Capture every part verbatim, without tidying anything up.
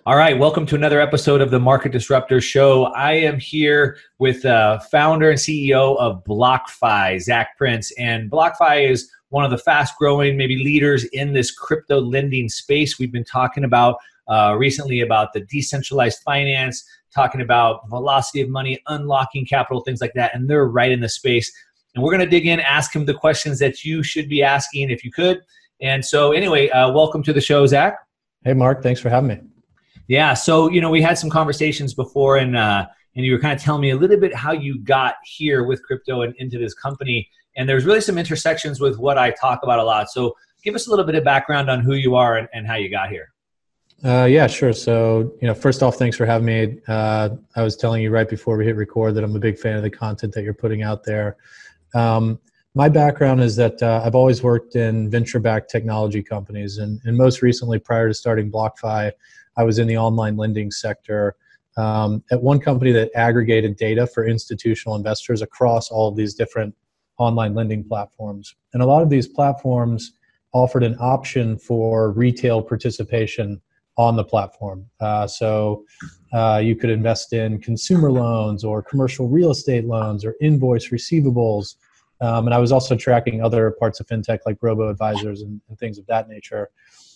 All right, welcome to another episode of the Market Disruptor Show. I am here with uh, founder and C E O of BlockFi, Zach Prince. And BlockFi is one of the fast-growing, maybe leaders in this crypto lending space. We've been talking about uh, recently about the decentralized finance, talking about velocity of money, unlocking capital, things like that. And they're right in the space. And we're going to dig in, ask him the questions that you should be asking if you could. And so anyway, uh, welcome to the show, Zach. Hey, Mark. Thanks for having me. Yeah, so you know we had some conversations before, and uh, and you were kind of telling me a little bit how you got here with crypto and into this company, and there's really some intersections with what I talk about a lot. So give us a little bit of background on who you are and, and how you got here. Uh, yeah, sure. So you know, first off, thanks for having me. Uh, I was telling you right before we hit record that I'm a big fan of the content that you're putting out there. Um, my background is that uh, I've always worked in venture-backed technology companies, and, and most recently, prior to starting BlockFi, I was in the online lending sector um, at one company that aggregated data for institutional investors across all of these different online lending platforms. And a lot of these platforms offered an option for retail participation on the platform. Uh, so uh, you could invest in consumer loans or commercial real estate loans or invoice receivables. Um, and I was also tracking other parts of fintech like robo-advisors and, and things of that nature.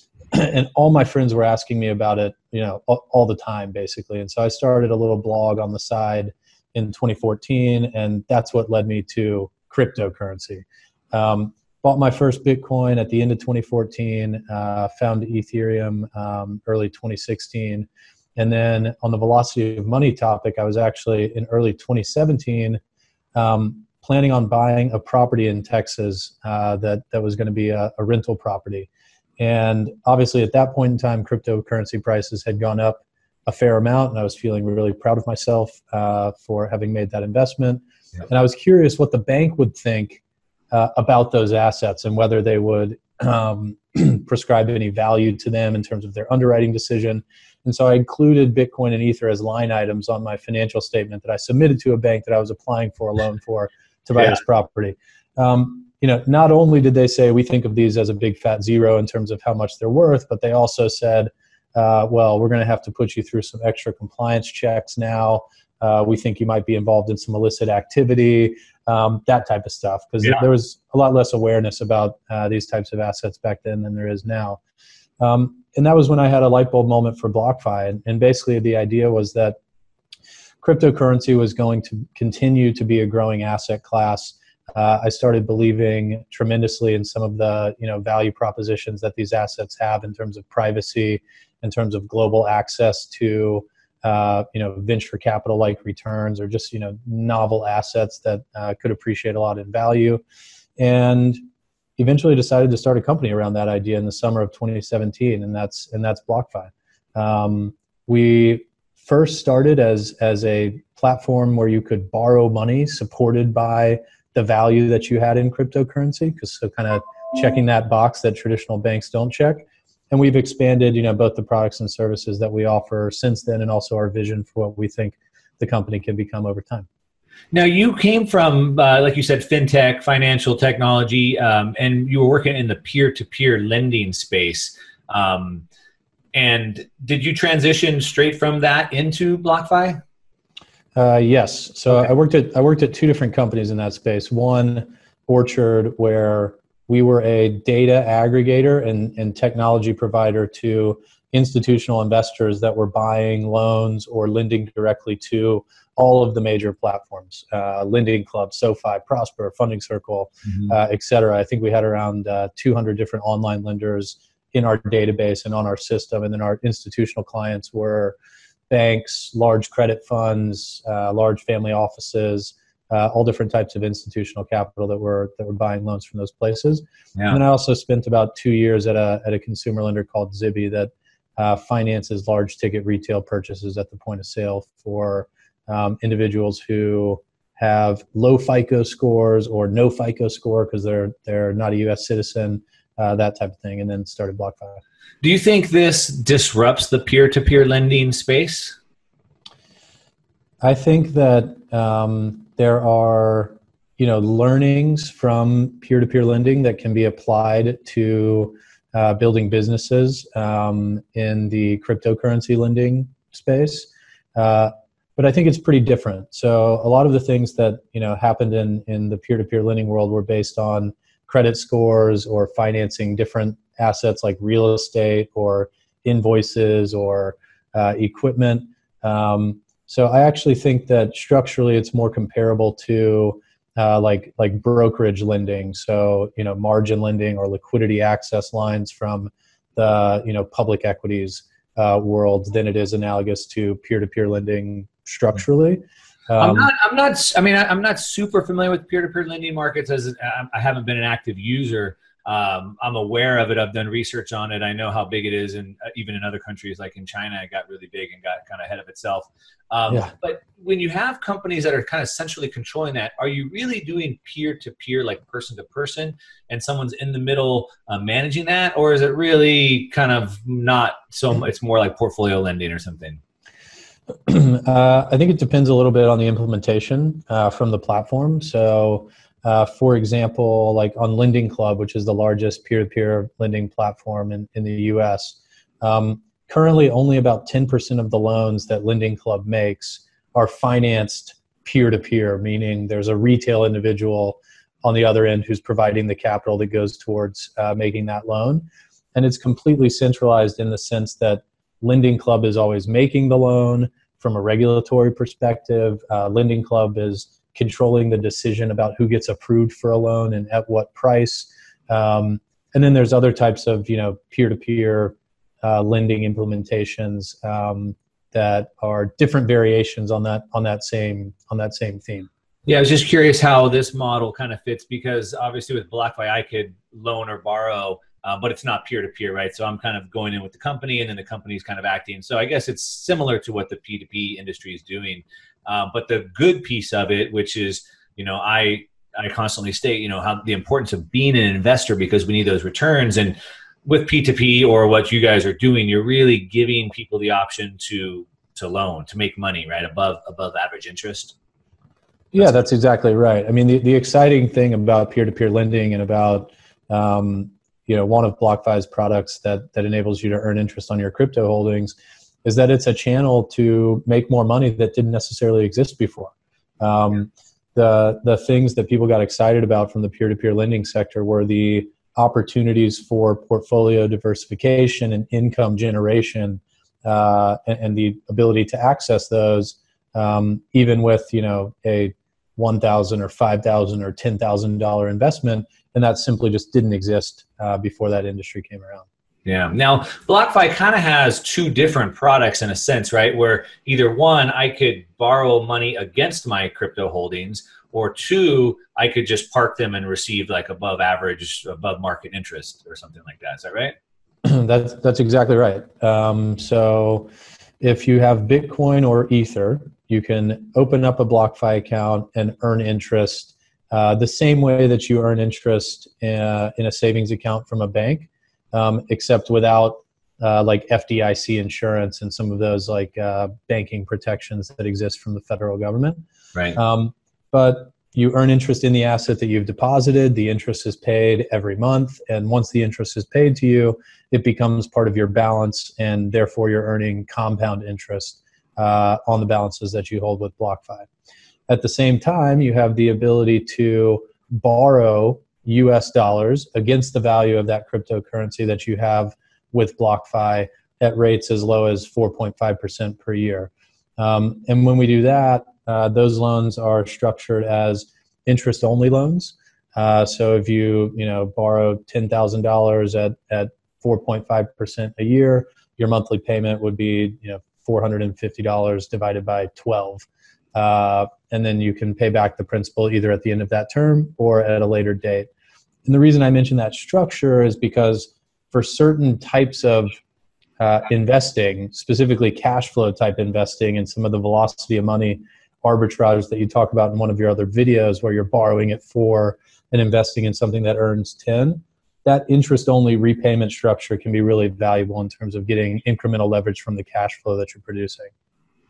And all my friends were asking me about it, you know, all, all the time, basically. And so I started a little blog on the side in twenty fourteen, and that's what led me to cryptocurrency. Um, bought my first Bitcoin at the end of twenty fourteen, uh, found Ethereum um, early twenty sixteen. And then on the velocity of money topic, I was actually in early twenty seventeen um, planning on buying a property in Texas uh, that, that was going to be a, a rental property. And obviously at that point in time, cryptocurrency prices had gone up a fair amount, and I was feeling really proud of myself uh, for having made that investment. Yep. And I was curious what the bank would think uh, about those assets and whether they would um, prescribe any value to them in terms of their underwriting decision. And so I included Bitcoin and Ether as line items on my financial statement that I submitted to a bank that I was applying for a loan for to buy yeah. this property. Um, You know, not only did they say we think of these as a big fat zero in terms of how much they're worth, but they also said, uh, well, we're going to have to put you through some extra compliance checks now. Uh, we think you might be involved in some illicit activity, um, that type of stuff, because yeah. there was a lot less awareness about uh, these types of assets back then than there is now. Um, and that was when I had a light bulb moment for BlockFi. And, and basically the idea was that cryptocurrency was going to continue to be a growing asset class. Uh, I started believing tremendously in some of the, you know, value propositions that these assets have in terms of privacy, in terms of global access to, uh, you know, venture capital-like returns, or just, you know, novel assets that uh, could appreciate a lot in value. And eventually decided to start a company around that idea in the summer of twenty seventeen, and that's and that's BlockFi. Um, we first started as as a platform where you could borrow money supported by the value that you had in cryptocurrency, because so kind of checking that box that traditional banks don't check. And we've expanded, you know, both the products and services that we offer since then, and also our vision for what we think the company can become over time. Now, you came from, uh, like you said, fintech, financial technology, um, and you were working in the peer-to-peer lending space. Um, and did you transition straight from that into BlockFi? Uh, yes. So okay. I worked at I worked at two different companies in that space. One, Orchard, where we were a data aggregator and, and technology provider to institutional investors that were buying loans or lending directly to all of the major platforms, uh, Lending Club, SoFi, Prosper, Funding Circle, mm-hmm. uh, et cetera. I think we had around uh, two hundred different online lenders in our database and on our system. And then our institutional clients were banks, large credit funds, uh, large family offices, uh, all different types of institutional capital that were that were buying loans from those places. Yeah. And then I also spent about two years at a at a consumer lender called Zibby that uh, finances large ticket retail purchases at the point of sale for um, individuals who have low FICO scores or no FICO score because they're they're not a U S citizen, uh, that type of thing, and then started BlockFi. Do you think this disrupts the peer-to-peer lending space? I think that um, there are, you know, learnings from peer-to-peer lending that can be applied to uh, building businesses um, in the cryptocurrency lending space. Uh, but I think it's pretty different. So a lot of the things that you know happened in in the peer-to-peer lending world were based on credit scores or financing different assets like real estate or invoices or uh, equipment. Um, so I actually think that structurally it's more comparable to uh, like like brokerage lending. So you know margin lending or liquidity access lines from the you know public equities uh, world than it is analogous to peer-to-peer lending structurally. Um, I'm not. I'm not. I mean, I, I'm not super familiar with peer-to-peer lending markets, as I, I haven't been an active user. Um, I'm aware of it. I've done research on it. I know how big it is, and uh, even in other countries, like in China, it got really big and got kind of ahead of itself. Um, yeah. But when you have companies that are kind of centrally controlling that, are you really doing peer-to-peer, like person-to-person, and someone's in the middle uh, managing that, or is it really kind of not so? It's more like portfolio lending or something. Uh, I think it depends a little bit on the implementation uh, from the platform. So, uh, for example, like on Lending Club, which is the largest peer-to-peer lending platform in, in the U S, um, currently only about ten percent of the loans that Lending Club makes are financed peer-to-peer, meaning there's a retail individual on the other end who's providing the capital that goes towards uh, making that loan. And it's completely centralized in the sense that Lending Club is always making the loan. From a regulatory perspective, uh, Lending Club is controlling the decision about who gets approved for a loan and at what price. Um, and then there's other types of, you know, peer-to-peer uh, lending implementations um, that are different variations on that on that same on that same theme. Yeah, I was just curious how this model kind of fits, because obviously with BlockFi, I could loan or borrow. Uh, but it's not peer-to-peer, right? So I'm kind of going in with the company, and then the company's kind of acting. So I guess it's similar to what the P two P industry is doing. Uh, but the good piece of it, which is, you know, I I constantly state, you know, how the importance of being an investor, because we need those returns. And with P two P or what you guys are doing, you're really giving people the option to to loan, to make money, right, above above average interest. Yeah, that's, that's exactly right. I mean, the, the exciting thing about peer-to-peer lending and about um, you know, one of BlockFi's products that that enables you to earn interest on your crypto holdings is that it's a channel to make more money that didn't necessarily exist before. Um, the the things that people got excited about from the peer-to-peer lending sector were the opportunities for portfolio diversification and income generation, uh, and, and the ability to access those, um, even with you know a one thousand or five thousand or ten thousand dollar investment. And that simply just didn't exist uh, before that industry came around. Yeah. Now, BlockFi kind of has two different products in a sense, right? Where either one, I could borrow money against my crypto holdings, or two, I could just park them and receive like above average, above market interest or something like that. Is that right? that's that's exactly right. Um, so if you have Bitcoin or Ether, you can open up a BlockFi account and earn interest Uh, the same way that you earn interest in a, in a savings account from a bank, um, except without uh, like F D I C insurance and some of those like uh, banking protections that exist from the federal government. Right. Um, but you earn interest in the asset that you've deposited. The interest is paid every month, and once the interest is paid to you, it becomes part of your balance, and therefore you're earning compound interest uh, on the balances that you hold with BlockFi. At the same time, you have the ability to borrow U S dollars against the value of that cryptocurrency that you have with BlockFi at rates as low as four point five percent per year. Um, and when we do that, uh, those loans are structured as interest-only loans. Uh, so if you you know borrow ten thousand dollars at at four point five percent a year, your monthly payment would be you know four hundred fifty dollars divided by twelve. Uh, and then you can pay back the principal either at the end of that term or at a later date. And the reason I mention that structure is because for certain types of uh, investing, specifically cash flow type investing and some of the velocity of money arbitrage that you talk about in one of your other videos where you're borrowing at four and investing in something that earns ten, that interest-only repayment structure can be really valuable in terms of getting incremental leverage from the cash flow that you're producing.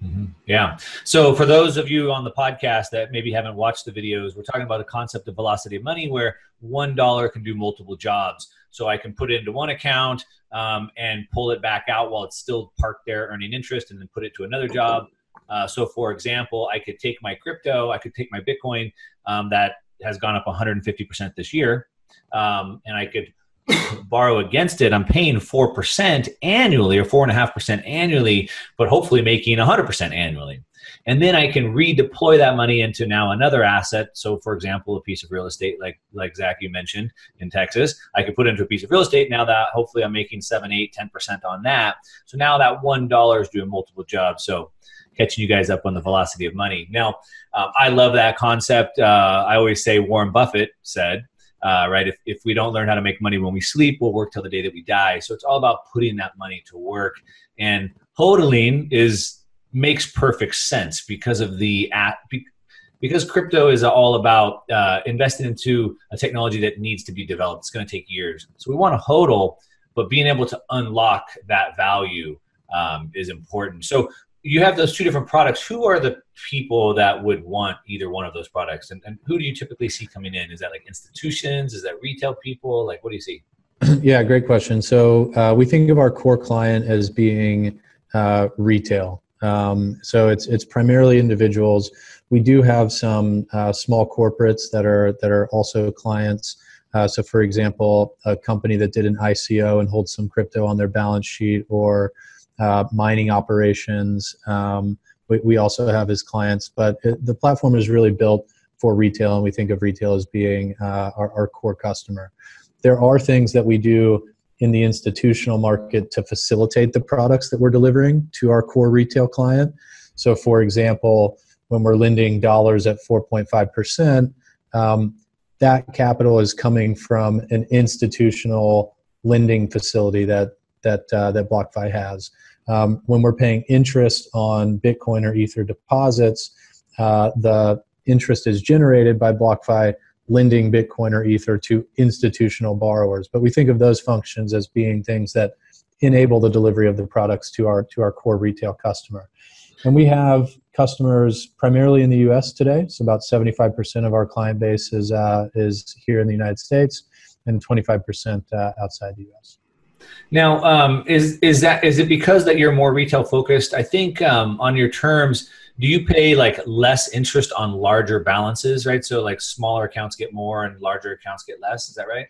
Mm-hmm. Yeah. So for those of you on the podcast that maybe haven't watched the videos, we're talking about the concept of velocity of money, where one dollar can do multiple jobs. So I can put it into one account um, and pull it back out while it's still parked there earning interest, and then put it to another job. Uh, so for example, I could take my crypto, I could take my Bitcoin um, that has gone up one hundred fifty percent this year, um, and I could borrow against it. I'm paying four percent annually, or four point five percent annually, but hopefully making one hundred percent annually. And then I can redeploy that money into now another asset. So for example, a piece of real estate, like like Zach, you mentioned in Texas, I could put into a piece of real estate. Now that hopefully I'm making seven, eight, ten percent on that. So now that one dollar is doing multiple jobs. So catching you guys up on the velocity of money. Now, um, I love that concept. Uh, I always say Warren Buffett said, Uh, right? If, if we don't learn how to make money when we sleep, we'll work till the day that we die. So it's all about putting that money to work. And hodling is makes perfect sense because of the app, because crypto is all about uh, investing into a technology that needs to be developed. It's going to take years. So we want to hodl, but being able to unlock that value um, is important. So you have those two different products. Who are the people that would want either one of those products? And, and who do you typically see coming in? Is that like institutions? Is that retail people? Like, what do you see? Yeah, great question. So uh, we think of our core client as being uh, retail. Um, so it's it's primarily individuals. We do have some uh, small corporates that are that are also clients. Uh, so for example, a company that did an I C O and holds some crypto on their balance sheet, or Uh, mining operations, um, we, we also have as clients, but it, the platform is really built for retail, and we think of retail as being uh, our, our core customer. There are things that we do in the institutional market to facilitate the products that we're delivering to our core retail client. So for example, when we're lending dollars at four point five percent, um, that capital is coming from an institutional lending facility that that uh, that BlockFi has. Um, when we're paying interest on Bitcoin or Ether deposits, uh, the interest is generated by BlockFi lending Bitcoin or Ether to institutional borrowers. But we think of those functions as being things that enable the delivery of the products to our to our core retail customer. And we have customers primarily in the U S today. So about seventy-five percent of our client base is uh, is here in the United States, and twenty-five percent uh, outside the U S. Now, um, is is that is it because that you're more retail focused? I think um, on your terms, do you pay like less interest on larger balances, right? So like smaller accounts get more and larger accounts get less. Is that right?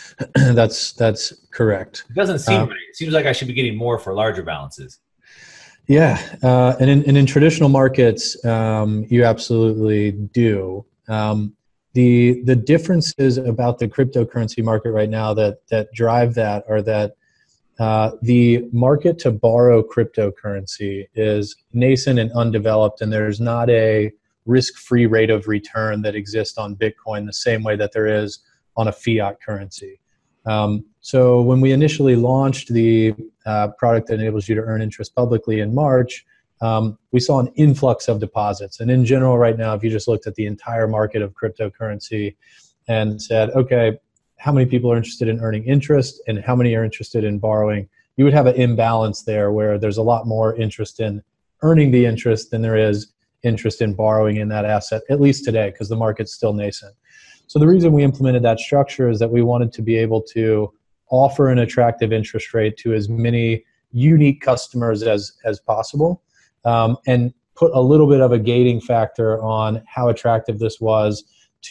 that's that's correct. It doesn't seem um, right. It seems like I should be getting more for larger balances. Yeah, uh, and in and in traditional markets, um, you absolutely do. Um, the the differences about the cryptocurrency market right now that that drive that are that Uh, the market to borrow cryptocurrency is nascent and undeveloped, and there's not a risk-free rate of return that exists on Bitcoin the same way that there is on a fiat currency. Um, so when we initially launched the uh, product that enables you to earn interest publicly in March, um, we saw an influx of deposits. And in general right now, if you just looked at the entire market of cryptocurrency and said, okay, how many people are interested in earning interest and how many are interested in borrowing, you would have an imbalance there where there's a lot more interest in earning the interest than there is interest in borrowing in that asset, at least today, because the market's still nascent. So the reason we implemented that structure is that we wanted to be able to offer an attractive interest rate to as many unique customers as, as possible, um, and put a little bit of a gating factor on how attractive this was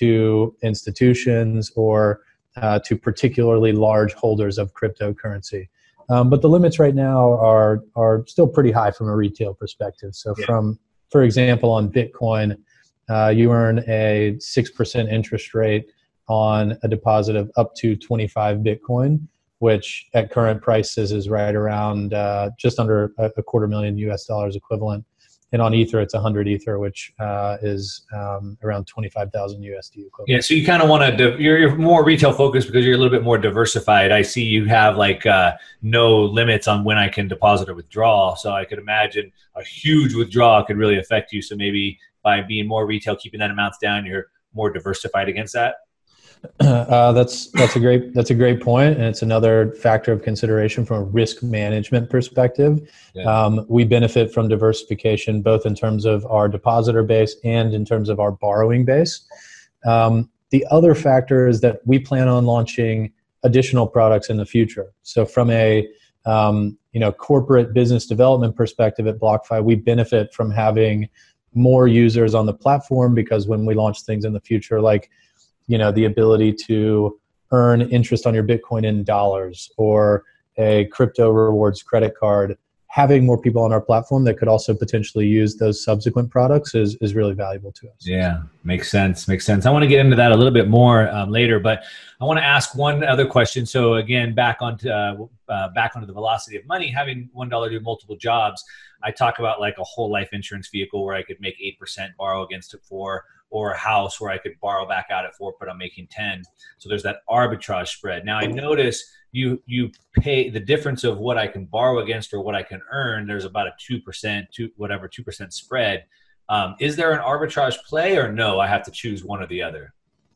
to institutions or Uh, to particularly large holders of cryptocurrency. Um, but the limits right now are are still pretty high from a retail perspective. So Yeah. from, for example, on Bitcoin, uh, you earn a six percent interest rate on a deposit of up to twenty-five Bitcoin, which at current prices is right around uh, just under a, a quarter million U S dollars equivalent. And on Ether, it's one hundred Ether, which uh, is um, around twenty-five thousand U S D equivalent. Yeah, so you kind of want to, you're, you're more retail focused because you're a little bit more diversified. I see you have like uh, no limits on when I can deposit or withdraw. So I could imagine a huge withdrawal could really affect you. So maybe by being more retail, keeping that amounts down, you're more diversified against that. Uh, that's that's a great that's a great point, and it's another factor of consideration from a risk management perspective. Yeah. Um, we benefit from diversification both in terms of our depositor base and in terms of our borrowing base. Um, the other factor is that we plan on launching additional products in the future. So from a um, you know corporate business development perspective at BlockFi, we benefit from having more users on the platform, because when we launch things in the future, like you know, the ability to earn interest on your Bitcoin in dollars, or a crypto rewards credit card, having more people on our platform that could also potentially use those subsequent products is, is really valuable to us. Yeah, makes sense. Makes sense. I want to get into that a little bit more um, later, but I want to ask one other question. So again, back onto uh, uh, back onto the velocity of money, having one dollar do multiple jobs. I talk about like a whole life insurance vehicle where I could make eight percent, borrow against it for, or a house where I could borrow back out at four, but I'm making ten. So there's that arbitrage spread. Now I notice you you pay the difference of what I can borrow against or what I can earn. There's about a two percent, two whatever two percent spread. Um, is there an arbitrage play, or no? I have to choose one or the other.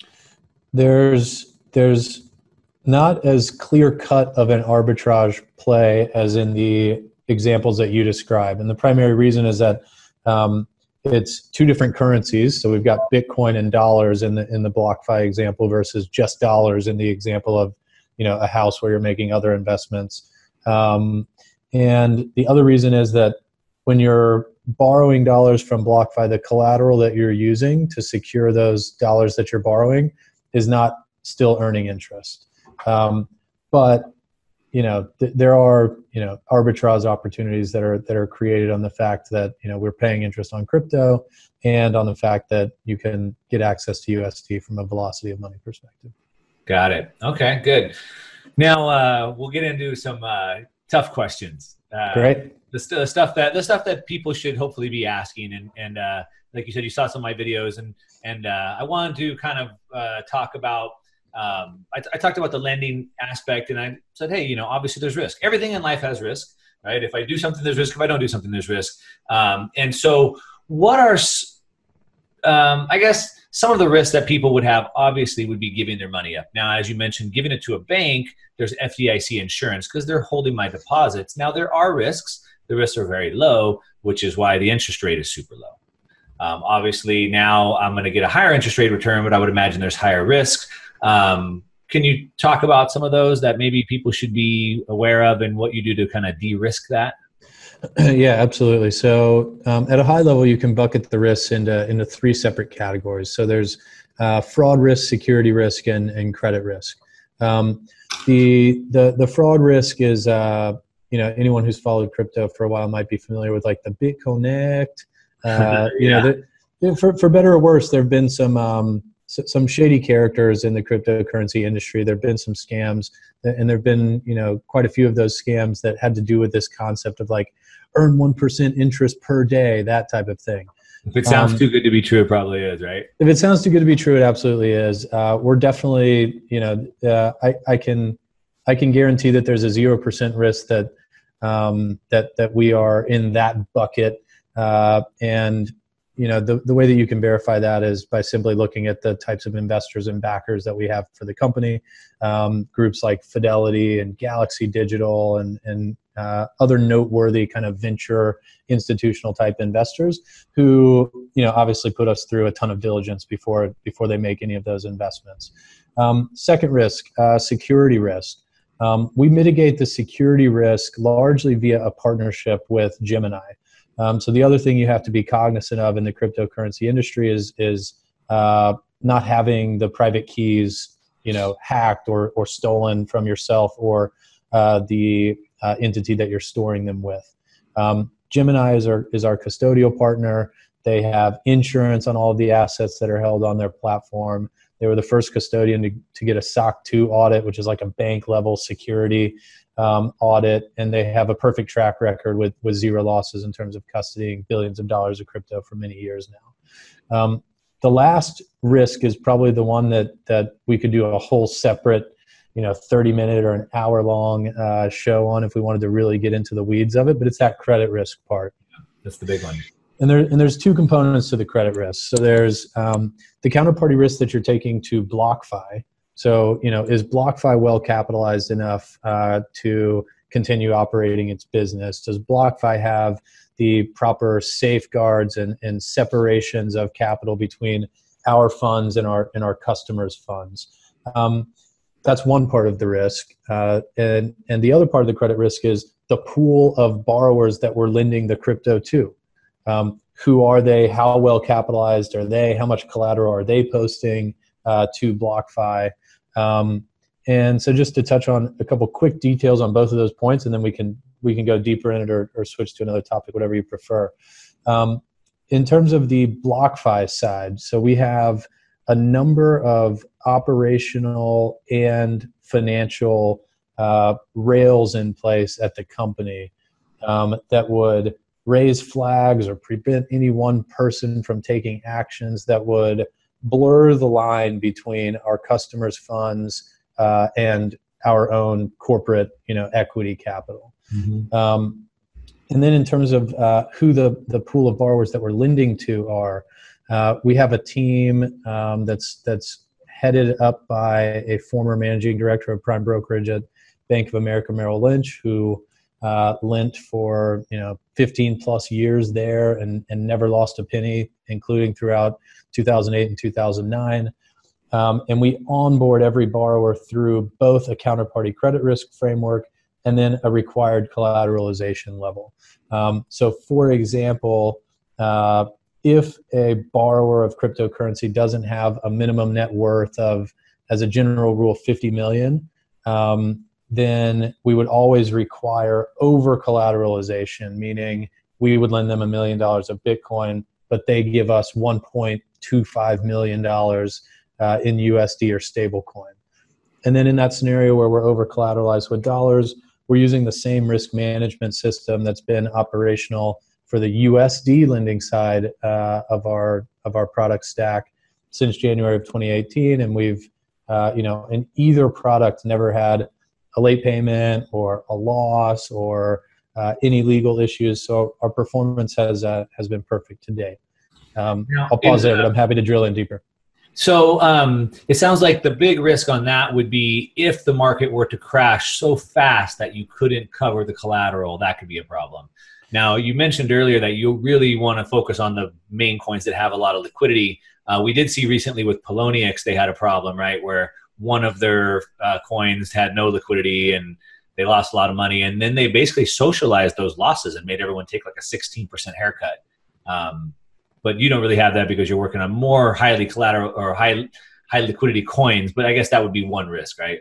There's there's not as clear cut of an arbitrage play as in the examples that you describe, and the primary reason is that um, it's two different currencies. So we've got Bitcoin and dollars in the in the BlockFi example versus just dollars in the example of you know a house where you're making other investments. Um, and the other reason is that when you're borrowing dollars from BlockFi, the collateral that you're using to secure those dollars that you're borrowing is not still earning interest. Um, but you know, th- there are, you know, arbitrage opportunities that are that are created on the fact that, you know, we're paying interest on crypto, and on the fact that you can get access to U S D from a velocity of money perspective. Got it. Okay, good. Now uh, we'll get into some uh, tough questions. Uh, Great. The, st- the stuff that the stuff that people should hopefully be asking, and and uh, like you said, you saw some of my videos, and and uh, I wanted to kind of uh, talk about. Um, I, I talked about the lending aspect, and I said, hey, you know, obviously there's risk. Everything in life has risk, right? If I do something, there's risk. If I don't do something, there's risk. Um, and so what are, um, I guess, some of the risks that people would have obviously would be giving their money up. Now, as you mentioned, giving it to a bank, there's F D I C insurance because they're holding my deposits. Now, there are risks. The risks are very low, which is why the interest rate is super low. Um, obviously, now I'm going to get a higher interest rate return, but I would imagine there's higher risks. Um, can you talk about some of those that maybe people should be aware of, and what you do to kind of de-risk that? Yeah, absolutely. So um, at a high level, you can bucket the risks into, into three separate categories. So there's uh, fraud risk, security risk, and, and credit risk. Um, the, the, the fraud risk is, uh, you know, anyone who's followed crypto for a while might be familiar with like the BitConnect. Uh, you yeah. know, the, for, for better or worse, there have been some um, some shady characters in the cryptocurrency industry. There have been some scams, and there have been, you know, quite a few of those scams that had to do with this concept of like earn one percent interest per day, that type of thing. If it sounds um, too good to be true, it probably is, right? If it sounds too good to be true, it absolutely is. Uh, we're definitely, you know, uh, I, I can, I can guarantee that there's a zero percent risk that, um, that, that we are in that bucket. Uh, and, you know, the, the way that you can verify that is by simply looking at the types of investors and backers that we have for the company. Um, groups like Fidelity and Galaxy Digital and, and uh, other noteworthy kind of venture institutional type investors who, you know, obviously put us through a ton of diligence before, before they make any of those investments. Um, second risk, uh, security risk. Um, we mitigate the security risk largely via a partnership with Gemini. Um, so the other thing you have to be cognizant of in the cryptocurrency industry is is uh, not having the private keys, you know, hacked or or stolen from yourself or uh, the uh, entity that you're storing them with. Um, Gemini is our is our custodial partner. They have insurance on all of the assets that are held on their platform. They were the first custodian to, to get a S O C two audit, which is like a bank level security um, audit. And they have a perfect track record with, with zero losses in terms of custodying billions of dollars of crypto for many years now. Um, the last risk is probably the one that, that we could do a whole separate, you know, thirty minute or an hour long uh, show on if we wanted to really get into the weeds of it, but it's that credit risk part. That's the big one. And there and there's two components to the credit risk. So there's um, the counterparty risk that you're taking to BlockFi, So, you know, is BlockFi well capitalized enough uh, to continue operating its business? Does BlockFi have the proper safeguards and, and separations of capital between our funds and our and our customers' funds? Um, that's one part of the risk, uh, and and the other part of the credit risk is the pool of borrowers that we're lending the crypto to. Um, who are they? How well capitalized are they? How much collateral are they posting uh, to BlockFi? Um, and so just to touch on a couple quick details on both of those points, and then we can we can go deeper in it or, or switch to another topic, whatever you prefer. Um, in terms of the BlockFi side, so we have a number of operational and financial uh, rails in place at the company um, that would raise flags or prevent any one person from taking actions that would blur the line between our customers' funds uh, and our own corporate, you know, equity capital. Mm-hmm. Um, and then in terms of uh, who the, the pool of borrowers that we're lending to are, uh, we have a team um, that's that's headed up by a former managing director of prime brokerage at Bank of America Merrill Lynch, who uh, lent for you know fifteen plus years there and, and never lost a penny, including throughout two thousand eight and two thousand nine. Um, and we onboard every borrower through both a counterparty credit risk framework and then a required collateralization level. Um, so for example, uh, if a borrower of cryptocurrency doesn't have a minimum net worth of, as a general rule, fifty million, um, then we would always require over collateralization, meaning we would lend them a million dollars of Bitcoin, but they give us one point two five million dollars uh, in U S D or stablecoin. And then in that scenario where we're over collateralized with dollars, we're using the same risk management system that's been operational for the U S D lending side uh, of our of our product stack since January of twenty eighteen, and we've uh, you know in either product never had a late payment or a loss or uh, any legal issues. So our performance has uh, has been perfect to date. Um, now, I'll pause there, but I'm happy to drill in deeper. So um, it sounds like the big risk on that would be if the market were to crash so fast that you couldn't cover the collateral, that could be a problem. Now, you mentioned earlier that you really want to focus on the main coins that have a lot of liquidity. Uh, we did see recently with Poloniex, they had a problem, right, where one of their uh, coins had no liquidity and they lost a lot of money. And then they basically socialized those losses and made everyone take like a sixteen percent haircut. Um, but you don't really have that because you're working on more highly collateral or high, high liquidity coins. But I guess that would be one risk, right?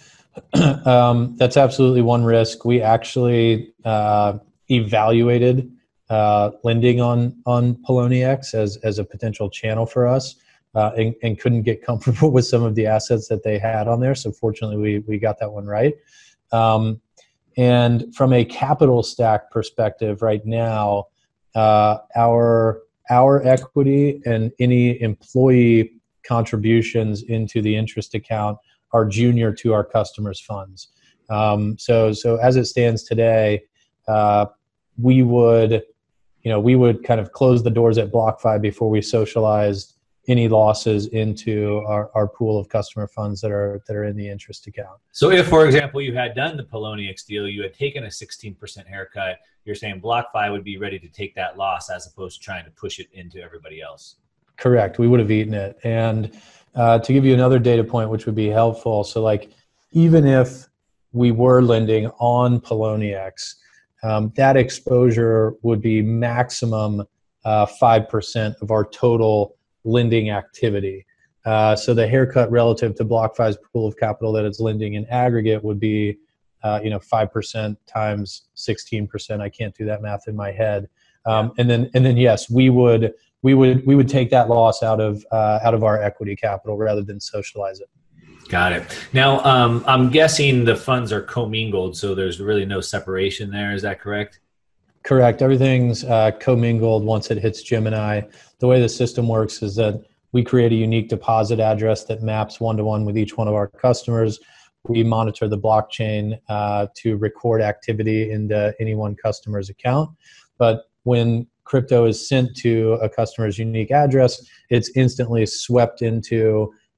um, that's absolutely one risk. We actually uh, evaluated uh, lending on on Poloniex as as a potential channel for us, uh, and, and couldn't get comfortable with some of the assets that they had on there. So fortunately, we we got that one right. Um, and from a capital stack perspective, right now, uh, our our equity and any employee contributions into the interest account are junior to our customers' funds. Um, so, so as it stands today, uh, we would, you know, we would kind of close the doors at BlockFi before we socialized any losses into our, our pool of customer funds that are that are in the interest account. So, if, for example, you had done the Poloniex deal, you had taken a sixteen percent haircut, you're saying BlockFi would be ready to take that loss as opposed to trying to push it into everybody else. Correct. We would have eaten it. And uh, to give you another data point, which would be helpful, so like even if we were lending on Poloniex, um, that exposure would be maximum uh, five percent of our total lending activity. Uh, so the haircut relative to BlockFi's pool of capital that it's lending in aggregate would be, uh, you know, five percent times sixteen percent. I can't do that math in my head. Um, and then, and then, yes, we would, we would, we would take that loss out of, uh, out of our equity capital rather than socialize it. Got it. Now, um, I'm guessing the funds are commingled, so there's really no separation there. Is that correct? Correct. Everything's uh, commingled once it hits Gemini. The way the system works is that we create a unique deposit address that maps one-to-one with each one of our customers. We monitor the blockchain uh, to record activity into any one customer's account. But when crypto is sent to a customer's unique address, it's instantly swept into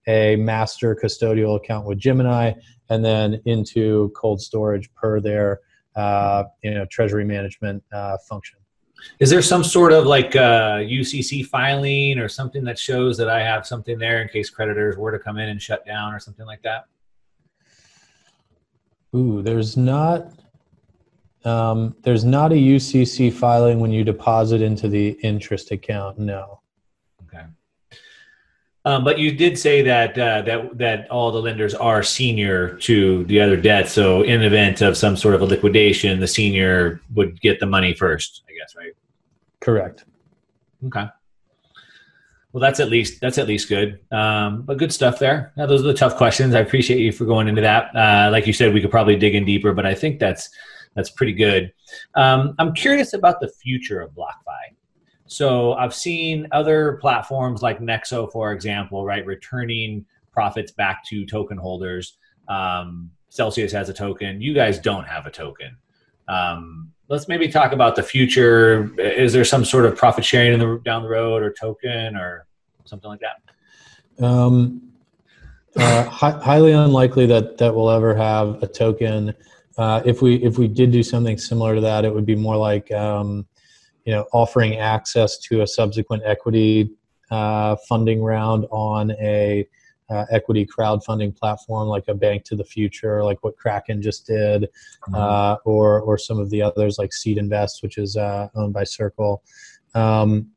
a master custodial account with Gemini, and then into cold storage per their uh, you know treasury management uh, function. Is there some sort of like uh, U C C filing or something that shows that I have something there in case creditors were to come in and shut down or something like that? Ooh, there's not um, there's not a U C C filing when you deposit into the interest account. No. Okay. Um, but you did say that uh, that that all the lenders are senior to the other debt. So in the event of some sort of a liquidation, the senior would get the money first, I guess, right? Correct. Okay. Well, that's at least that's at least good. Um, but good stuff there. Now, those are the tough questions. I appreciate you for going into that. Uh, like you said, we could probably dig in deeper, but I think that's that's pretty good. Um, I'm curious about the future of BlockFi. So I've seen other platforms like Nexo, for example, right, returning profits back to token holders. Um, Celsius has a token. You guys don't have a token. Um, let's maybe talk about the future. Is there some sort of profit sharing in the, down the road, or token, or something like that? Um, uh, hi- highly unlikely that that we'll ever have a token. Uh, if we if we did do something similar to that, it would be more like um, you know, offering access to a subsequent equity uh, funding round on a uh, equity crowdfunding platform like a Bank to the Future, like what Kraken just did, mm-hmm. uh, or or some of the others like Seed Invest, which is uh, owned by Circle. Um,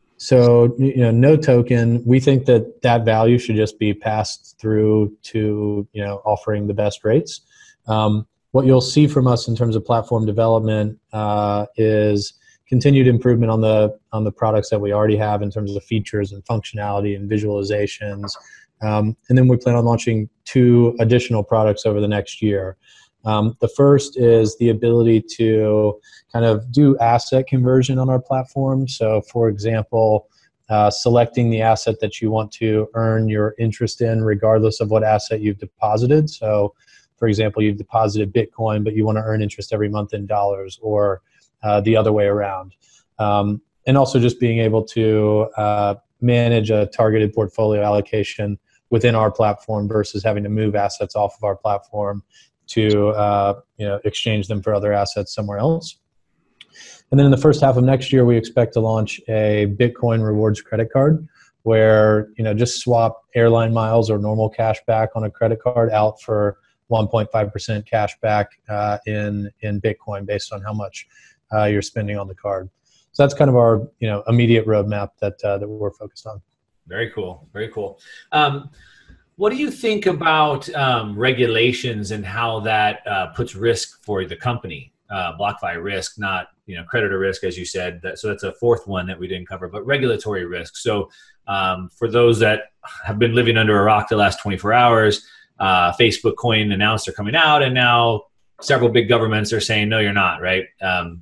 so you know, no token. We think that that value should just be passed through to you know offering the best rates. Um, what you'll see from us in terms of platform development uh, is continued improvement on the on the products that we already have in terms of features and functionality and visualizations. Um, and then we plan on launching two additional products over the next year. Um, the first is the ability to kind of do asset conversion on our platform. So for example, uh, selecting the asset that you want to earn your interest in regardless of what asset you've deposited. So for example, you've deposited Bitcoin, but you want to earn interest every month in dollars, or Uh, the other way around. Um, and also just being able to uh, manage a targeted portfolio allocation within our platform versus having to move assets off of our platform to uh, you know exchange them for other assets somewhere else. And then in the first half of next year, we expect to launch a Bitcoin rewards credit card where you know just swap airline miles or normal cash back on a credit card out for one point five percent cash back uh, in, in Bitcoin based on how much Uh, you're spending on the card. So that's kind of our, you know, immediate roadmap that uh, that we're focused on. Very cool. Very cool. Um, what do you think about um, regulations and how that uh, puts risk for the company? Uh, BlockFi risk, not you know creditor risk, as you said. That, so that's a fourth one that we didn't cover, but regulatory risk. So um, for those that have been living under a rock the last twenty-four hours, uh, Facebook Coin announced they're coming out, and now several big governments are saying, no, you're not, right? Um,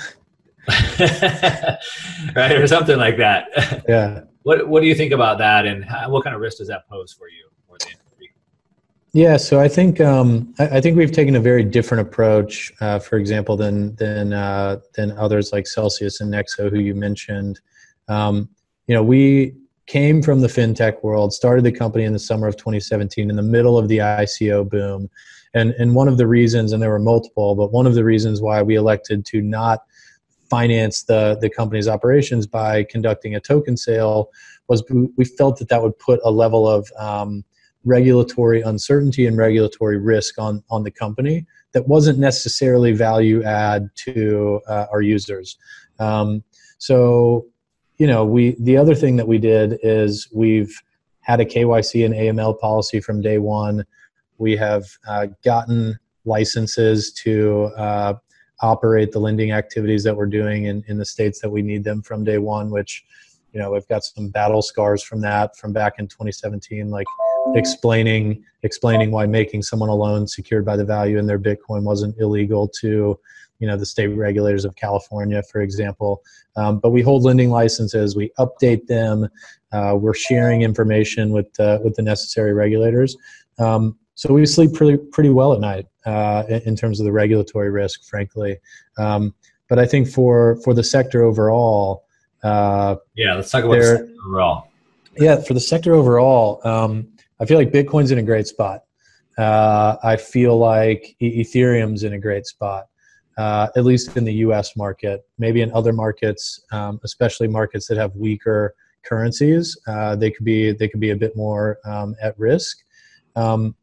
right, or something like that. Yeah. What What do you think about that, and how, what kind of risk does that pose for you or the industry? Yeah, so I think um, I, I think we've taken a very different approach, uh, for example, than than uh, than others like Celsius and Nexo, who you mentioned. Um, you know, we came from the fintech world, started the company in the summer of twenty seventeen, in the middle of the I C O boom, and and one of the reasons, and there were multiple, but one of the reasons why we elected to not finance the, the company's operations by conducting a token sale was we felt that that would put a level of um, regulatory uncertainty and regulatory risk on, on the company that wasn't necessarily value add to uh, our users. Um, so, you know, we the other thing that we did is we've had a K Y C and A M L policy from day one. We have uh, gotten licenses to uh, operate the lending activities that we're doing in, in the states that we need them from day one, which, you know, we've got some battle scars from that from back in twenty seventeen, like explaining explaining why making someone a loan secured by the value in their Bitcoin wasn't illegal to, you know, the state regulators of California, for example. Um, but we hold lending licenses, we update them, uh, we're sharing information with uh, with the necessary regulators. Um, So we sleep pretty pretty well at night uh, in, in terms of the regulatory risk, frankly. Um, but I think for for the sector overall, uh, yeah, let's talk about the sector overall. Yeah, for the sector overall, um, I feel like Bitcoin's in a great spot. Uh, I feel like e- Ethereum's in a great spot, uh, at least in the U S market. Maybe in other markets, um, especially markets that have weaker currencies, uh, they could be they could be a bit more um, at risk. Um,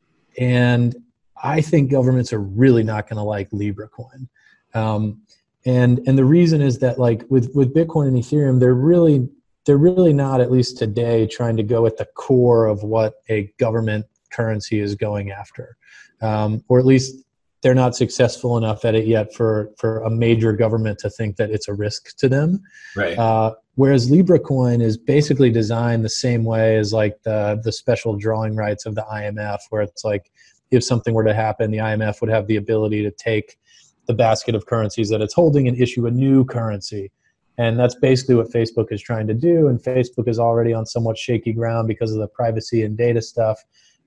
and I think governments are really not going to like Libra coin. Um, and and the reason is that, like, with with Bitcoin and Ethereum, they're really they're really not, at least today, trying to go at the core of what a government currency is going after, um, or at least they're not successful enough at it yet for for a major government to think that it's a risk to them. Right. Uh, whereas Libra coin is basically designed the same way as like the the special drawing rights of the I M F, where it's like, if something were to happen, the I M F would have the ability to take the basket of currencies that it's holding and issue a new currency. And that's basically what Facebook is trying to do. And Facebook is already on somewhat shaky ground because of the privacy and data stuff.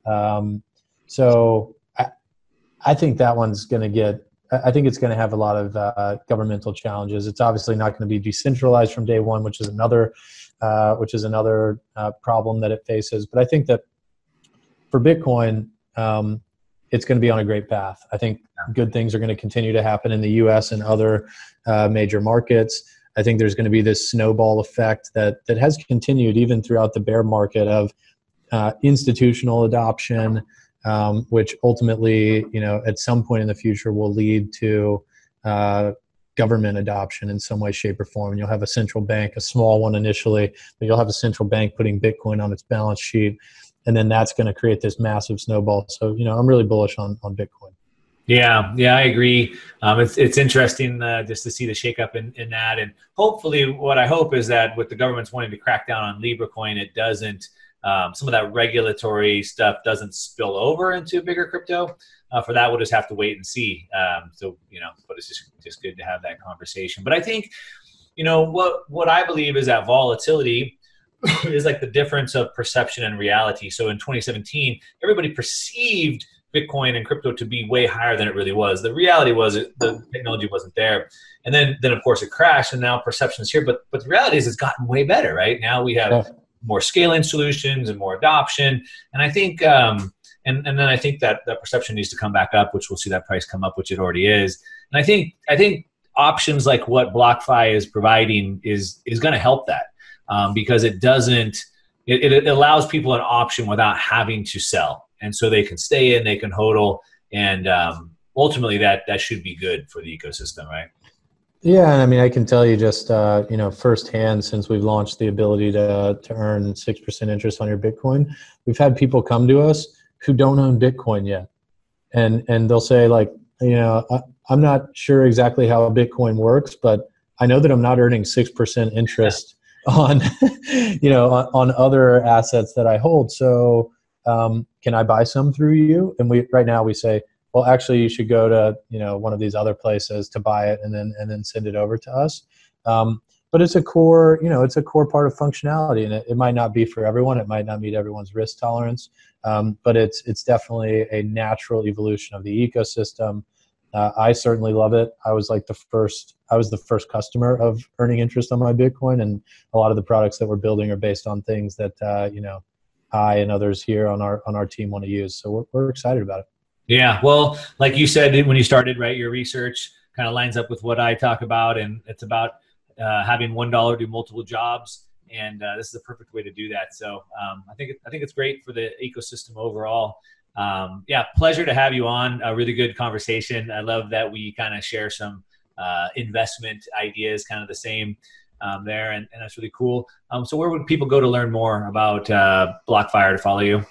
Um, so I, I think that one's going to get, I think it's going to have a lot of uh, governmental challenges. It's obviously not going to be decentralized from day one, which is another, uh, which is another uh, problem that it faces. But I think that for Bitcoin, um, it's going to be on a great path. I think good things are going to continue to happen in the U S and other uh, major markets. I think there's going to be this snowball effect that that has continued even throughout the bear market of uh, institutional adoption, um, which ultimately, you know, at some point in the future will lead to uh, government adoption in some way, shape, or form. You'll have a central bank, a small one initially, but you'll have a central bank putting Bitcoin on its balance sheet. And then that's going to create this massive snowball. So, you know, I'm really bullish on, on Bitcoin. Yeah, yeah, I agree. Um, it's it's interesting uh, just to see the shakeup in, in that. And hopefully what I hope is that with the government's wanting to crack down on Libra coin, it doesn't, um, some of that regulatory stuff doesn't spill over into bigger crypto. Uh, for that, we'll just have to wait and see. Um, so, you know, but it's just, just good to have that conversation. But I think, you know, what what I believe is that volatility is like the difference of perception and reality. So in twenty seventeen, everybody perceived Bitcoin and crypto to be way higher than it really was. The reality was it, the technology wasn't there. And then, then of course it crashed, and now perception is here. But, but the reality is it's gotten way better, right? Now we have yeah. more scaling solutions and more adoption. And I think, um, and, and then I think that that perception needs to come back up, which we'll see that price come up, which it already is. And I think, I think options like what BlockFi is providing is, is going to help that. Um, because it doesn't, it, it allows people an option without having to sell. And so they can stay in, they can hodl, and um, ultimately that, that should be good for the ecosystem, right? Yeah, and I mean, I can tell you just, uh, you know, firsthand, since we've launched the ability to, to earn six percent interest on your Bitcoin, we've had people come to us who don't own Bitcoin yet. And, and they'll say, like, you know, I, I'm not sure exactly how Bitcoin works, but I know that I'm not earning six percent interest on, you know, on, on other assets that I hold. So um, can I buy some through you? And we, right now we say, well, actually you should go to, you know, one of these other places to buy it and then, and then send it over to us. Um, but it's a core, you know, it's a core part of functionality, and it, it might not be for everyone. It might not meet everyone's risk tolerance. Um, but it's, it's definitely a natural evolution of the ecosystem. Uh, I certainly love it. I was like the first, I was the first customer of earning interest on my Bitcoin, and a lot of the products that we're building are based on things that, uh, you know, I and others here on our, on our team want to use. So we're, we're excited about it. Yeah. Well, like you said, when you started, right, your research kind of lines up with what I talk about, and it's about uh, having one dollar do multiple jobs. And uh, this is the perfect way to do that. So um, I think, it, I think it's great for the ecosystem overall. Um, yeah, pleasure to have you on. A really good conversation. I love that we kind of share some uh, investment ideas, kind of the same um, there, and, and that's really cool. Um, so where would people go to learn more about uh, BlockFi or to follow you?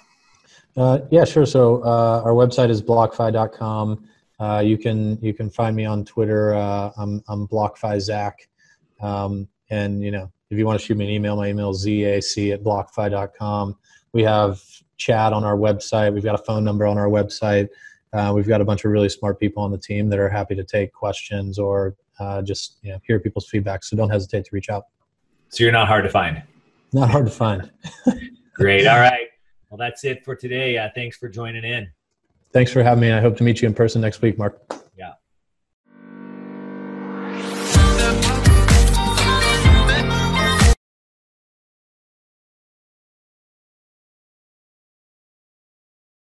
Uh, yeah, sure. So uh, our website is blockfi dot com. Uh, you can you can find me on Twitter. Uh, I'm I'm BlockFi Zach. Um, and you know, if you want to shoot me an email, my email is zac at blockfi dot com. We have chat on our website. We've got a phone number on our website. Uh, we've got a bunch of really smart people on the team that are happy to take questions or uh, just, you know, hear people's feedback. So don't hesitate to reach out. So you're not hard to find. Not hard to find. Great. All right. Well, that's it for today. Uh, thanks for joining in. Thanks for having me. I hope to meet you in person next week, Mark.